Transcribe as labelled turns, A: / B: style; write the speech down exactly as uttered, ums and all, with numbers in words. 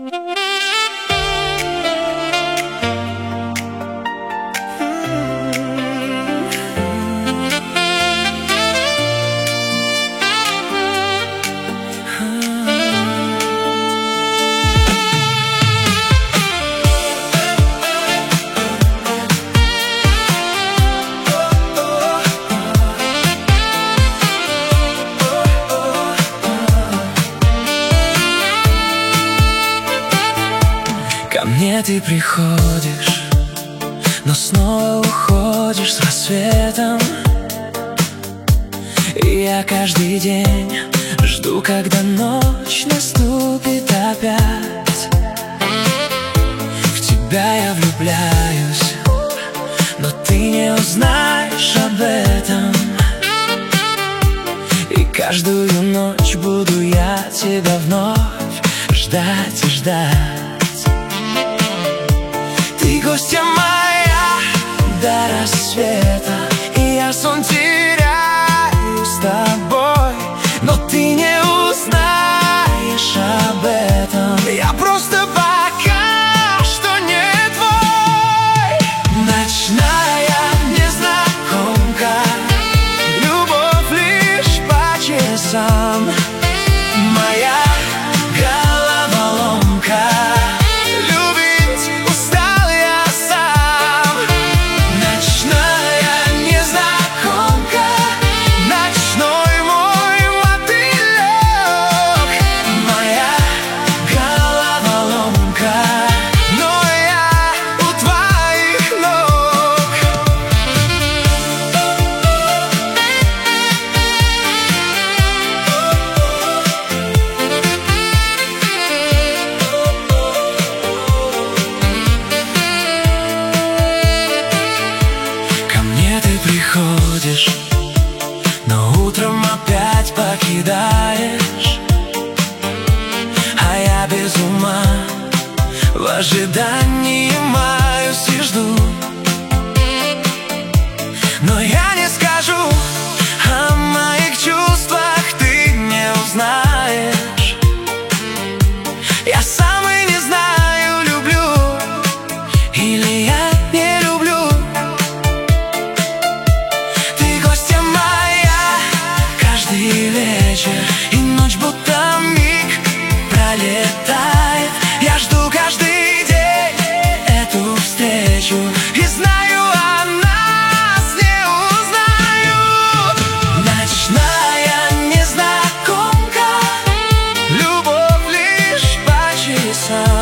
A: Ко мне ты приходишь, но снова уходишь с рассветом. И я каждый день жду, когда ночь наступит опять. В тебя я влюбляюсь, но ты не узнаешь об этом. И каждую ночь буду я тебя вновь ждать и ждать. Ты гостья моя до рассвета, и я сон теряю с тобой, но ты не узнаешь об этом. Я просто пока что не твой. Ночная незнакомка, любовь лишь по часам. Моя головоломка, но утром опять покидаешь, а я без ума в ожидании маюсь и жду. Но я не скажу о моих чувствах, ты не узнаешь. Я сам и не знаю, люблю или я не люблю. И вечер, и ночь будто миг пролетает. Я жду каждый день эту встречу и знаю, о нас не узнают. Ночная незнакомка, любовь лишь по часам.